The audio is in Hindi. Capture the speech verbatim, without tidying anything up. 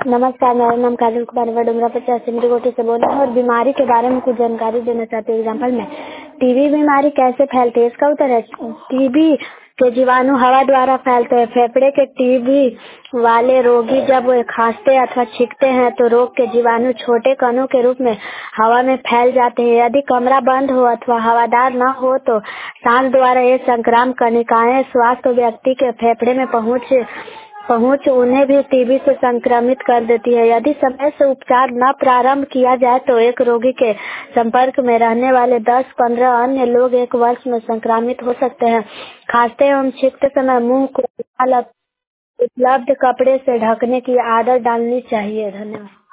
नमस्कार, मेरा नाम काजल कुमार मैं डुमरा पचास सिमरीगोटी से बोल रही हूँ और बीमारी के बारे में कुछ जानकारी देना चाहती हूँ। एग्जाम्पल में टीबी बीमारी कैसे फैलती है, इसका उत्तर है टीबी के जीवाणु हवा द्वारा फैलते हैं। फेफड़े के टीबी वाले रोगी जब खांसते अथवा छींकते हैं तो रोग के जीवाणु छोटे कणों के रूप में हवा में फैल जाते हैं। यदि कमरा बंद हो अथवा हवादार न हो तो सांस द्वारा ये संक्रामक कणिकाएं स्वस्थ व्यक्ति के फेफड़े में पहुंच पहुंच उन्हें भी टीबी से संक्रमित कर देती है। यदि समय से उपचार न प्रारंभ किया जाए तो एक रोगी के संपर्क में रहने वाले दस पंद्रह अन्य लोग एक वर्ष में संक्रमित हो सकते हैं। खांसते एवं छींकते समय मुंह को उपलब्ध कपड़े से ढकने की आदत डालनी चाहिए। धन्यवाद।